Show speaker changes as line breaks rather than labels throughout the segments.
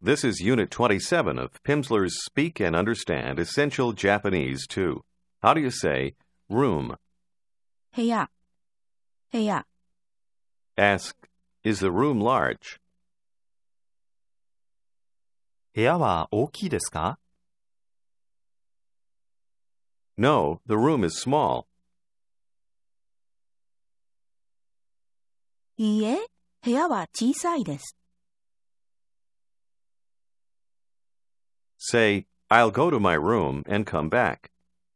This is Unit 27 of Pimsleur's Speak and Understand Essential Japanese 2. How do you say room?
部屋、部屋、
Ask, is the room large?
部屋は大きいですか？
No, the room is small.
いいえ、部屋は小さいです。
Say, I'll go to my room and come back.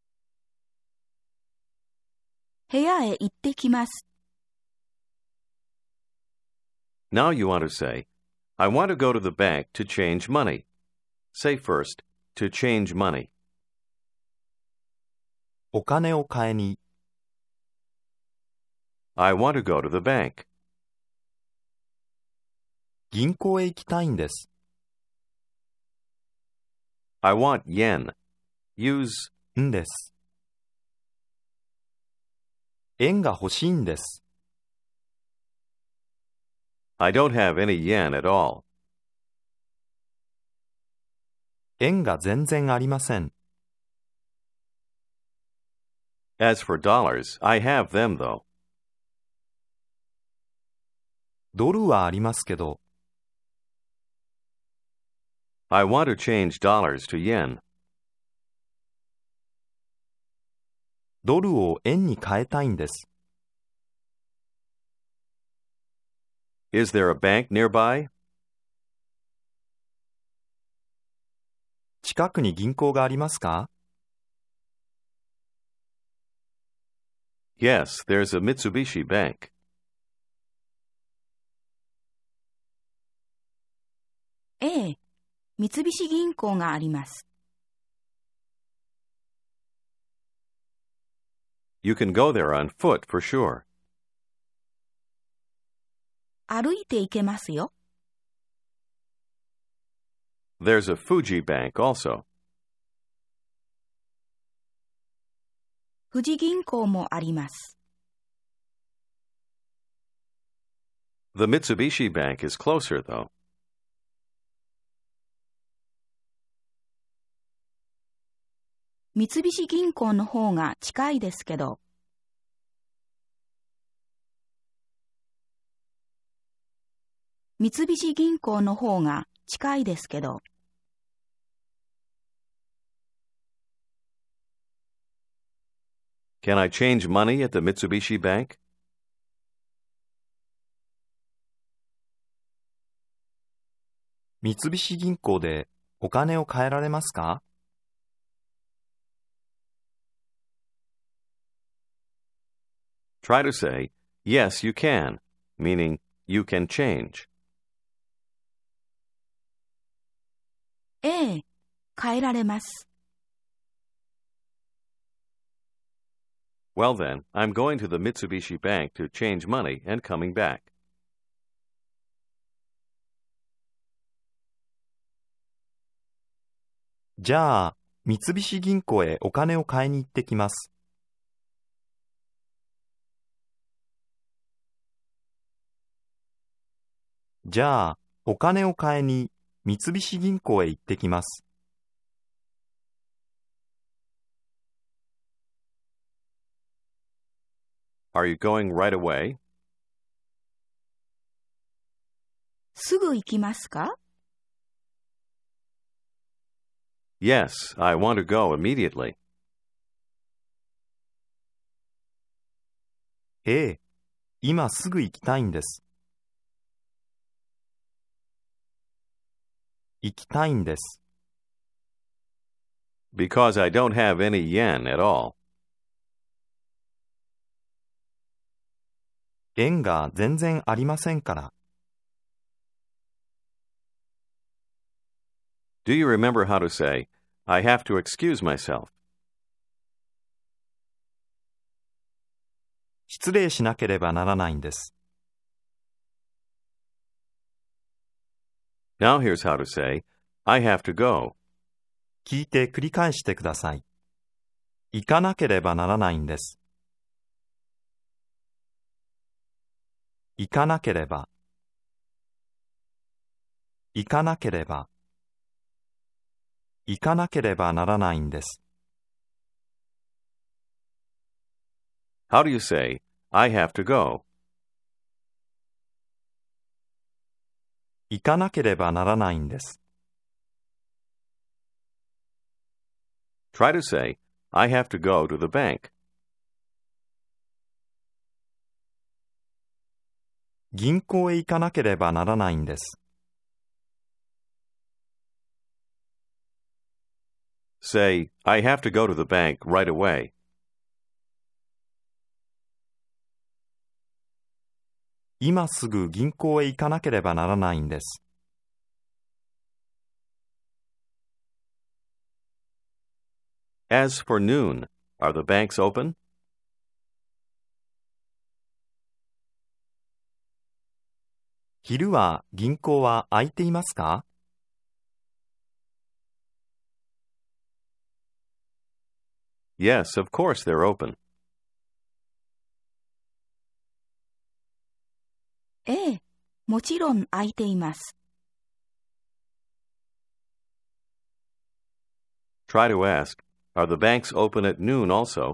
部屋へ行ってきます。
Now you want to say, I want to go to the bank to change money. Say first, to change money.
お金を買いに、
I want to go to the bank.
銀行へ行きたいんです。
I want yen. Use
んです。円が欲しいんです。
I don't have any yen at all.
円が全然ありません。
As for dollars, I have them though.
ドルはありますけど、
I want to change dollars to yen.
ドルを円に変えたいんです。
Is there a bank nearby?
近くに銀行がありますか？
Yes, there's a Mitsubishi Bank.
ええ、三菱銀行があります。
You can go there on foot for sure.
歩いて行けますよ。
There's a Fuji Bank also.
富士銀行もあります。
The Mitsubishi Bank is closer though.
三菱銀行の方が近いですけど、三菱銀行の方が近いですけど、
Can I change money at the Mitsubishi Bank?
三菱銀行でお金を変えられますか？
Try to say, yes, you can, meaning you can change.
ええ、変えられます。
Well then, I'm going to the Mitsubishi Bank to change money and coming back.
じゃあ、三菱銀行へお金を買いに行ってきます。じゃあ、お金を買いに三菱銀行へ行ってきます。
Are you going right away?
すぐ行きますか？
Yes, I want to go immediately.
ええ、今すぐ行きたいんです。行きたいんです。
Because I don't have any yen at all.
円が全然ありませんから。
Do you remember how to say, I have to excuse myself?
失礼しなければならないんです。
Now here's how to say, I have to go.
聞いて繰り返してください。行かなければならないんです。行かなければ。行かなければ。 行かなければならないんです。
How do you say, I have to go?
行かなければならないんです。
Try to say, I have to go to the bank.
銀行へ行かなければならないんです。
Say, I have to go to the bank right away.
今すぐ銀行へ行かなければならないんです。
As for noon, are the banks open?
昼は銀行は開いていますか？
Yes, of course they're open.
ええ、もちろん空いています。
Try to ask, are the banks open at noon also?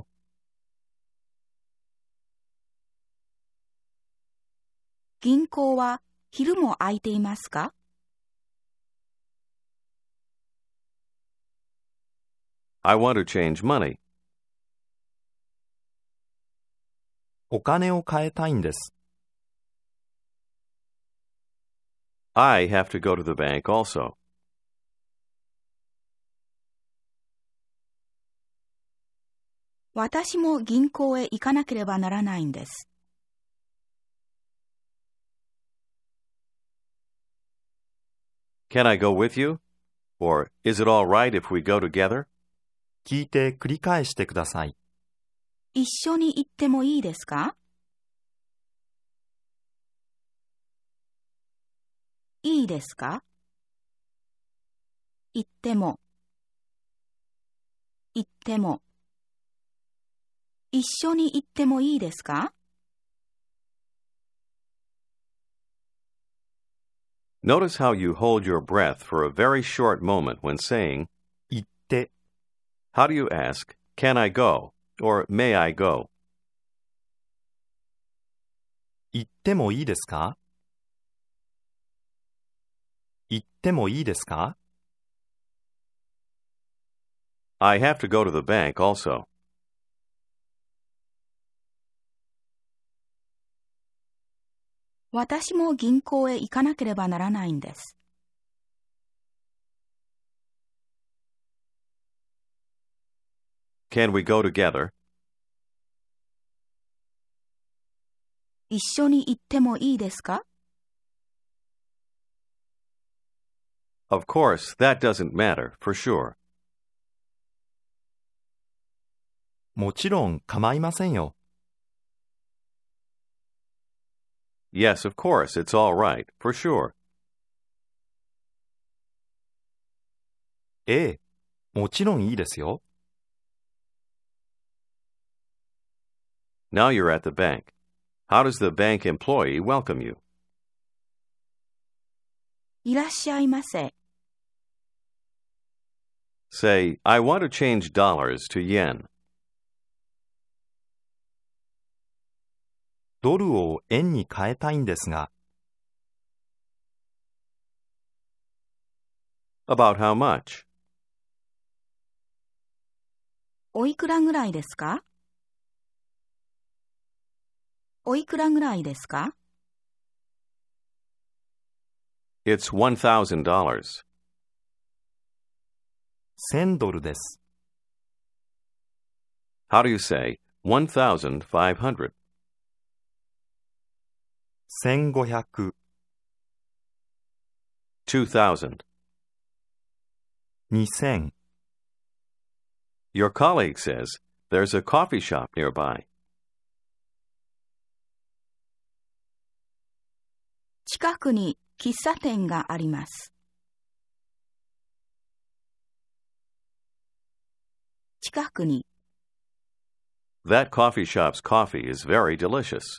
銀行は昼も空いていますか？
I want to change money.
お金を変えたいんです。
I have to go to the bank also.
私も銀行へ行かなければならないんです。
Can I go with you? Or is it all right if we go together?
聞いて繰り返してください。
一緒に行ってもいいですか？いいですか？行っても。行っても。一緒に行ってもいいですか？
Notice how you hold your breath for a very short moment when saying,
行って、
how do you ask, can I go? Or may I go?
行ってもいいですか？行ってもいいですか？
I have to go to the bank also.
私も銀行へ行かなければならないんです。
Can we go together?
一緒に行ってもいいですか？
Of course, that doesn't matter, for sure.
もちろん構いませんよ。
Yes, of course, it's all right, for sure.
ええ、もちろんいいですよ。
Now you're at the bank. How does the bank employee welcome you?
いらっしゃいませ。
Say, I want to change dollars to yen.
ドルを円に変えたいんですが、
About how much?
おいくらぐらいですか？おいくらぐらいですか？
It's $1,000.
1000ドルです。
How do you say 1,500?
1500、
2,000.
2000、
Your colleague says there's a coffee shop nearby.
近くに喫茶店があります。近くに。
That coffee shop's coffee is very delicious.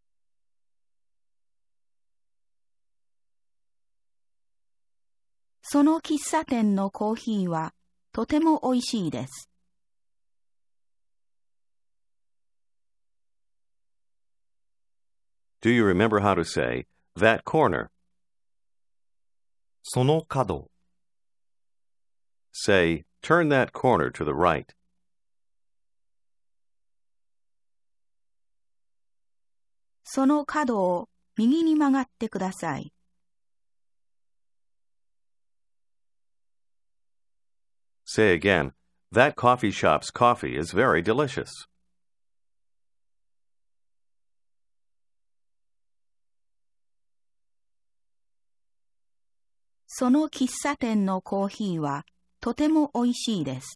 そその喫茶店のコーヒーはとても美味しいです。
Do you remember how to say, that corner?
その角。
Say, turn that corner to the right.
その角を右に曲がってください。
Say again, that coffee shop's coffee is very delicious.
その喫茶店のコーヒーはとても美味しいです。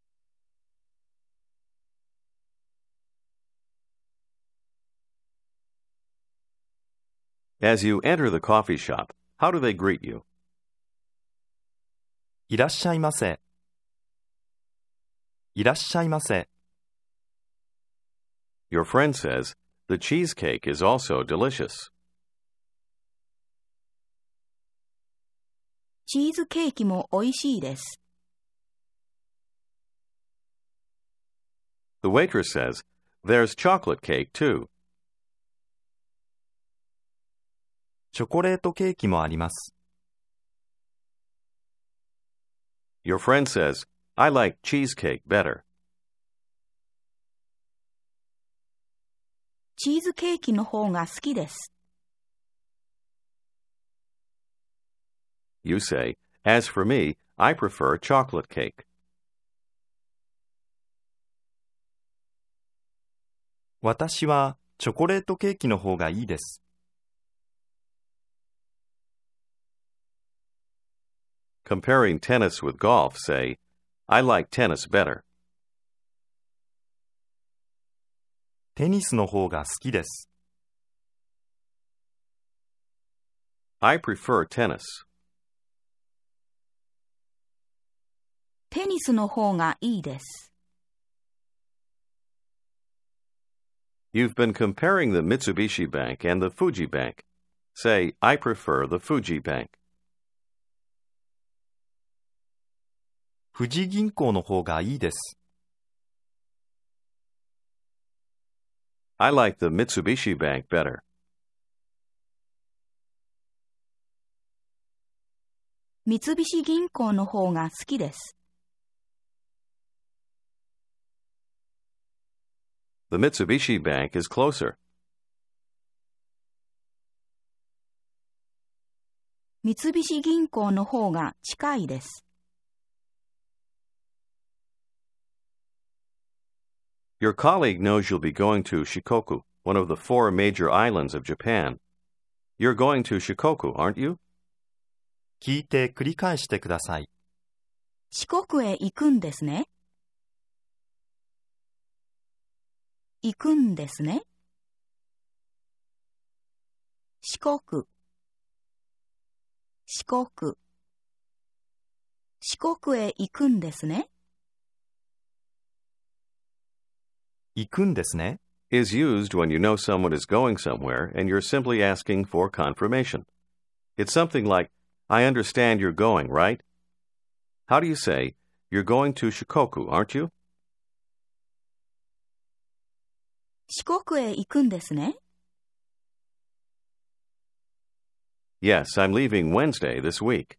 As you enter the coffee shop, how do they greet you?
いらっしゃいませ。いらっしゃいませ。
Your friend says, the cheesecake is also delicious.
チーズケーキも美味しいです。
The waitress says, there's chocolate cake too.
チョコレートケーキもあります。
Your friend says, I like cheesecake better.
チーズケーキの方が好きです。
You say, as for me, I prefer chocolate cake.
私はチョコレートケーキの方がいいです。
Comparing tennis with golf, say, I like tennis better.
テニスの方が好きです。
I prefer tennis.
テニスの方がいいです。
You've been comparing the Mitsubishi Bank and the Fuji Bank. Say, I prefer the Fuji Bank.
富士銀行の方がいいです。
I like the Mitsubishi Bank better.
三菱銀行の方が好きです。
The Mitsubishi Bank is closer.
三菱銀行の方が近いです。
Your colleague knows you'll be going to Shikoku, one of the 4 major islands of Japan. You're going to Shikoku, aren't you?
聞いて繰り返してください。
四国へ行くんですね。行くんですね。四国、四国、四国へ行くんですね。
行くんですね。
Is used when you know someone is going somewhere and you're simply asking for confirmation. It's something like, I understand you're going, right? How do you say, you're going to Shikoku, aren't you?
四国へ行くんですね。
Yes, I'm leaving Wednesday this week.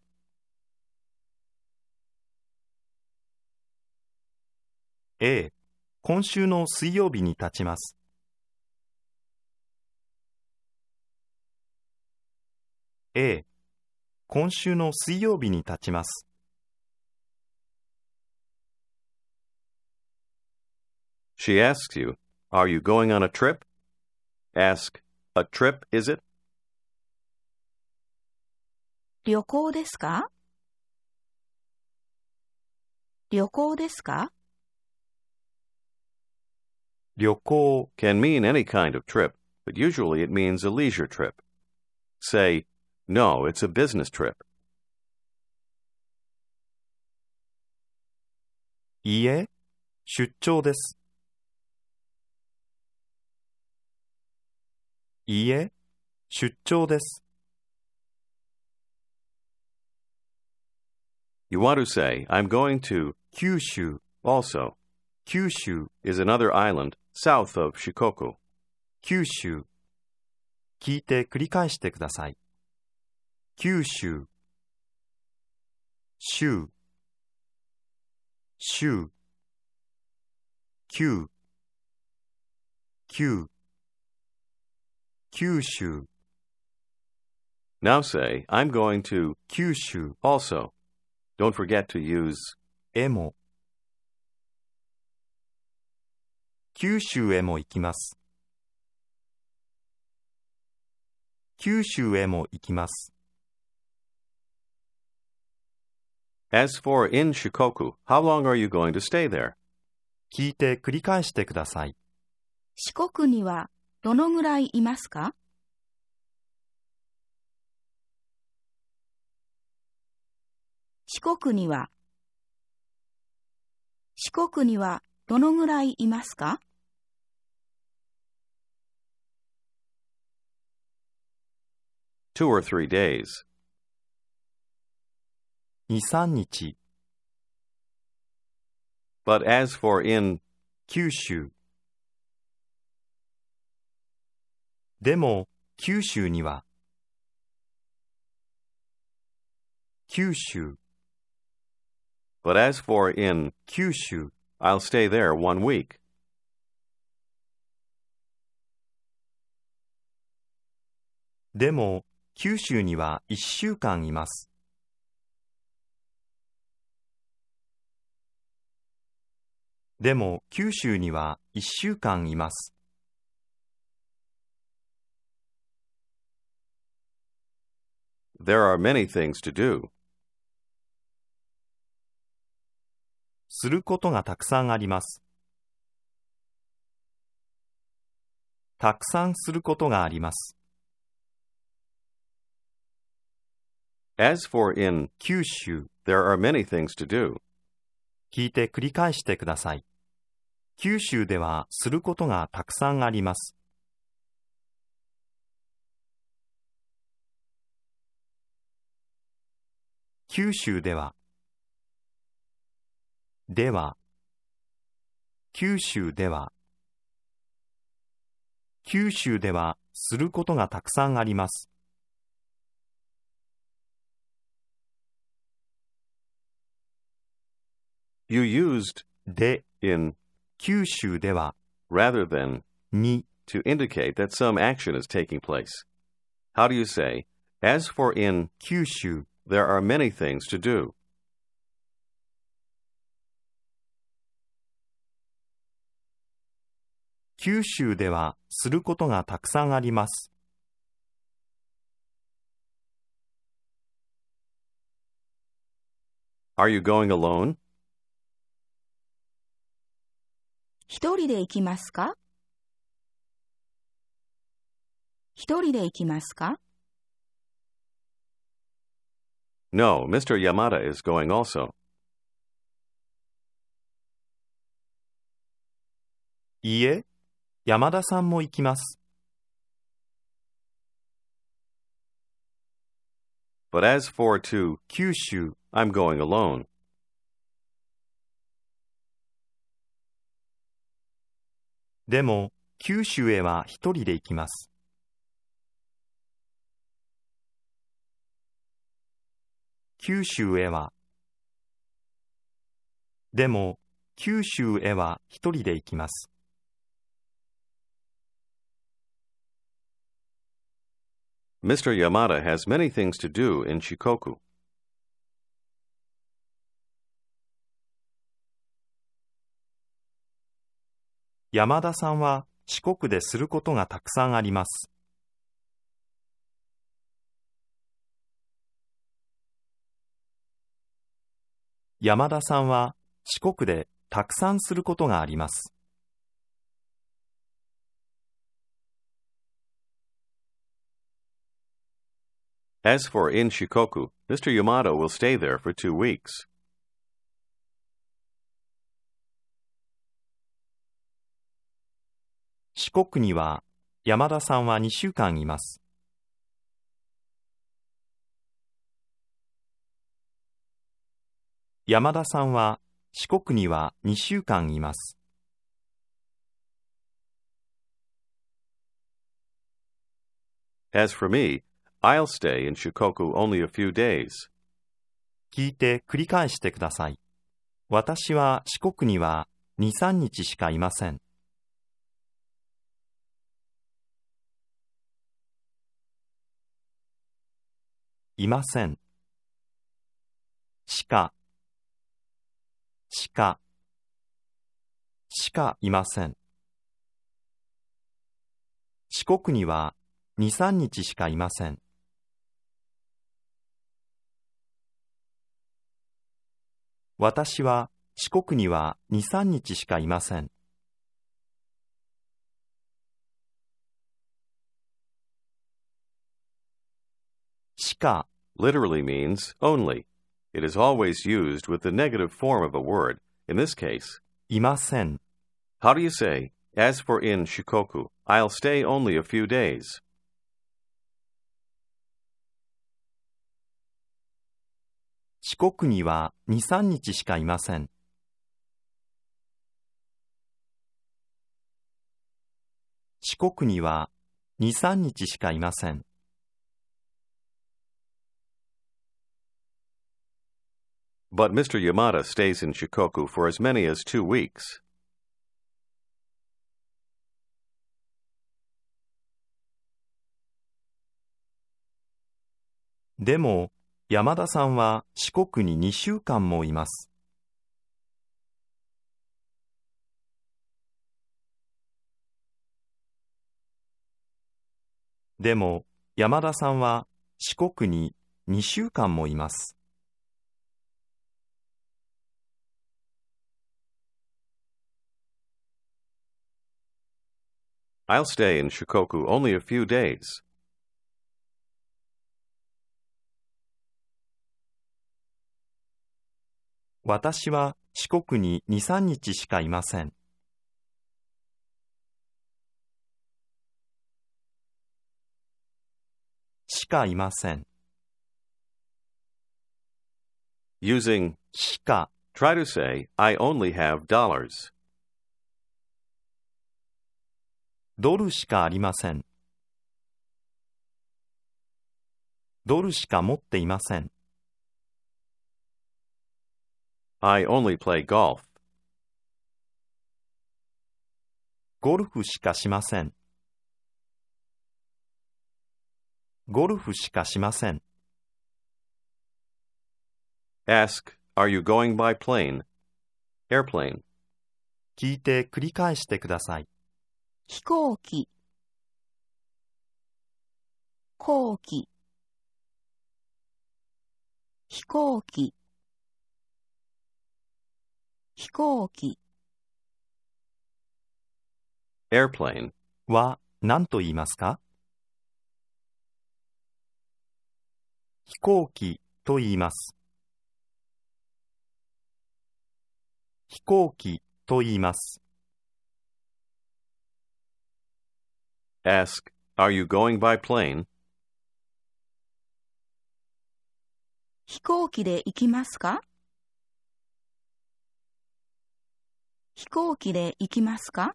A、今週の水曜日に立ちます。A、今週の水曜日に立ちます。
She asks you, are you going on a trip? Ask, a trip, is it?
旅行ですか？旅行ですか？
旅行
Can mean any kind of trip, but usually it means a leisure trip. Say, no, it's a business trip.
いいえ、出張です。いいえ、出張です。
You want to say, I'm going to
九州、
also
九州、
is another island south of Shikoku.
九州。聞いて繰り返してください。九州、州、州、九、九、九州、
Now say, I'm going to
九州、
also. Don't forget to use
へも。九州へも行きます。九州へも行きます。
As for in Shikoku, how long are you going to stay there?
聞いて繰り返してください。
四国にはどのぐらいいますか？四国にはどのぐらいいますか？
2 or 3 days.
2、3日、
But as for in
九州。でも、九州には、九州、
but as for in
九州。
I'll stay there 1 week.
でも、九州には1週間います。でも、九州には1週間います。
There are many things to do.
することがたくさんあります。たくさんすることがあります。
As for in
九州、
there are many things to do.
聞いて繰り返してください。九州ではすることがたくさんあります。九州では、では、九州では、九州ではすることがたくさんあります。
You used
で、
in
九州では、
rather than
に、
to indicate that some action is taking place. How do you say, as for in
九州、
there are many things to do?
九州ではすることがたくさんあります。
Are you going alone?
一人で行きますか？一人で行きますか？
No, Mr. Yamada is going also.
いいえ、山田さんも行きます。
But as for to
九州、
I'm going alone.
でも、九州へは一人で行きます。九州へは、でも、九州へは一人で行きます。
Mr. Yamada has many things to do in Shikoku.
山田さんは四国ですることがたくさんあります。山田さんは四国でたくさんすることがあります。
As for in Shikoku, Mr. Yamada will stay there for 2 weeks.
四国には山田さんは2週間います。 山田さんは四国には2週間います。
As for me, I'll stay in Shikoku only a few days.
聞いて繰り返してください。私は四国には2、3日しかいません。いません。しかいません。四国には2、3日しかいません。私は四国には2、3日しかいません。しか
Literally means only. It is always used with the negative form of a word. In this case,
いません。
how do you say, as for in Shikoku, I'll stay only a few days?
四国には2、3日しかいません。四国には2、3日しかいません。
But Mr. Yamada stays in Shikoku for as many as 2 weeks.
でも、山田さんは四国に2週間もいます。でも、山田さんは四国に2週間もいます。
I'll stay in Shikoku only a few days.
私は四国に2、3日しかいません。しかいません。
Using
しか
try to say, I only have dollars.
ドルしかありません。ドルしか持っていません。
I only play golf.
ゴルフしかしません。ゴルフしかしません。
Ask, are you going by plane? Airplane.
聞いて繰り返してください。
飛行機、後期、飛行機、飛行機、
Airplane.
は何と言いますか？飛行機と言います。飛行機と言います。
Ask, are you going by plane?
飛行機で行きますか？飛行機で行きますか？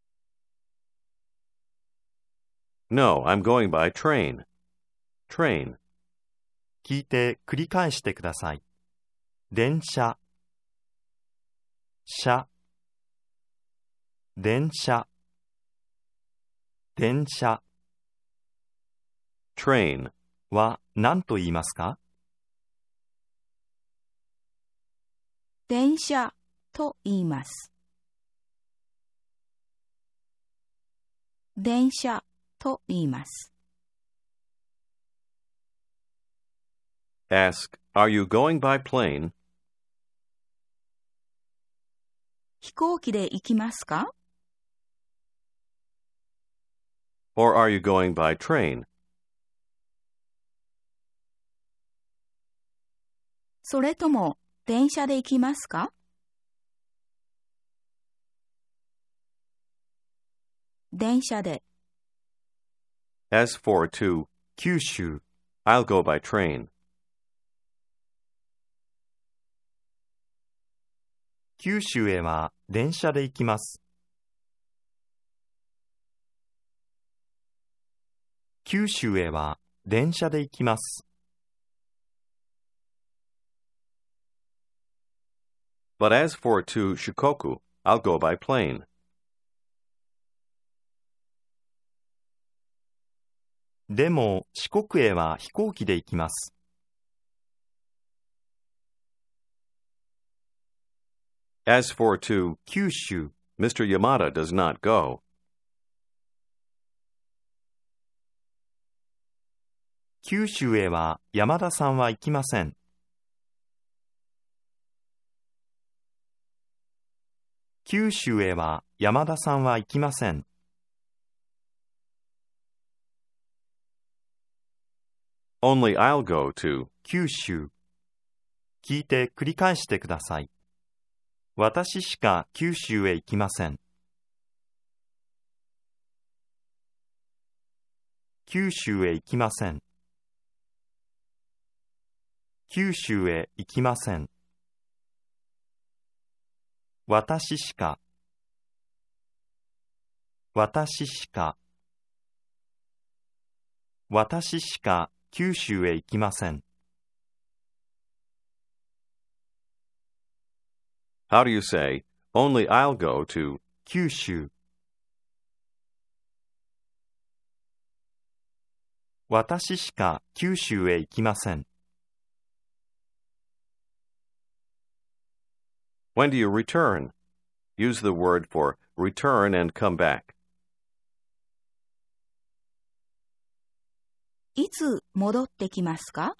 No, I'm going by train. Train.
聞いて繰り返してください。電車、車、電車、電車
Train.
は何と言いますか？
電車と言います。電車と言います。
Ask, are you going by plane?
飛行機で行きますか？
Or are you going by train?
それとも電車で行きますか？電車で。
As for to,
九州、
I'll go by train.
九州へは電車で行きます。九州へは電車で行きます。
But as for to Shikoku, I'll go by plane.
でも四国へは飛行機で行きます。
As for to
九州、
Mr. Yamada does not go.
九州へは山田さんは行きません。九州へは山田さんは行きません。
Only I'll go to
九州。聞いて繰り返してください。私しか九州へ行きません。九州へ行きません。九州へ行きません。私しか。私しか。私しか九州へ行きません。
How do you say, only I'll go to
九州。私しか九州へ行きません。
When do you return? Use the word for return and come back.
いつ戻ってきますか？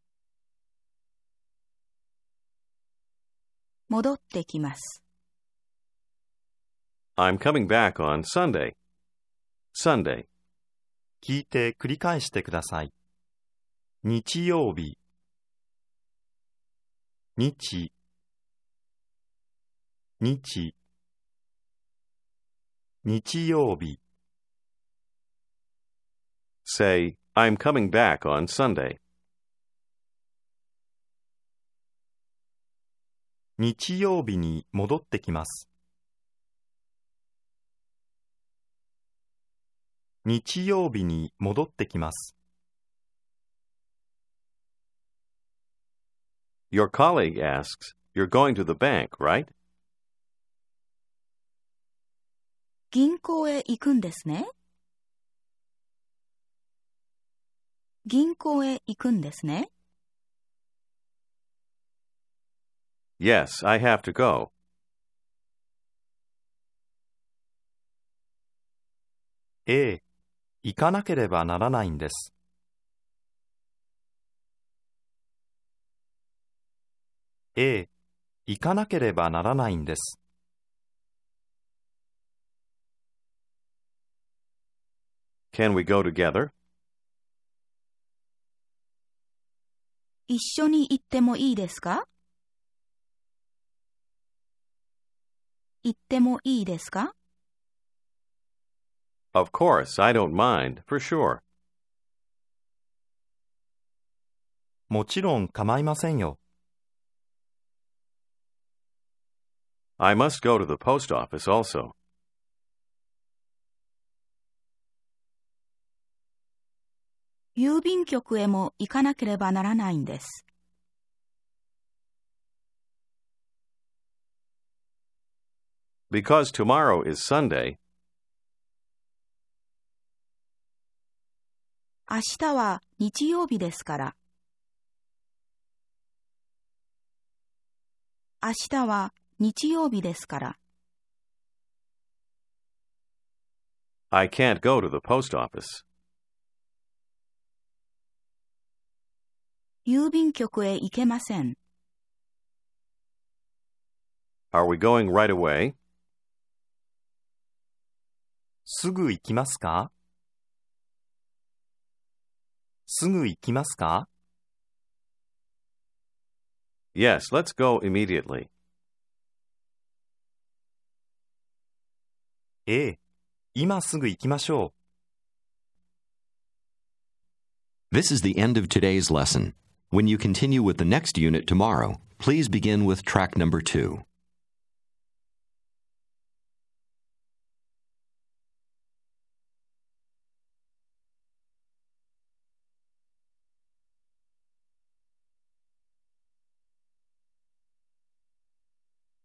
戻ってきます。
I'm coming back on Sunday. Sunday.
聞いて繰り返してください。日曜日。日。日。日曜日。
Say, I'm coming back on Sunday.
日曜日に戻ってきます。日曜日に戻ってきます。
Your colleague asks, you're going to the bank, right?
銀行へ行くんですね。銀行へ行くんですね。
Yes, I have to go.
ええ、行かなければならないんです。ええ、行かなければならないんです。
Can we go together?
一緒に行ってもいいですか？行ってもいいですか？
Of course, I don't mind, for sure.
もちろん構いませんよ。
I must go to the post office also.
郵便局へも行かなければならないんです。
Because tomorrow is Sunday,
明日は日曜日ですから。明日は日曜日ですから。
I can't go to the post office.
郵便局へ行けません。
Are we going right away?
すぐ行きますか？すぐ行きますか？
Yes, let's go immediately.
ええ、今すぐ行きましょう。
This is the end of today's lesson. When you continue with the next unit tomorrow, please begin with track number 2.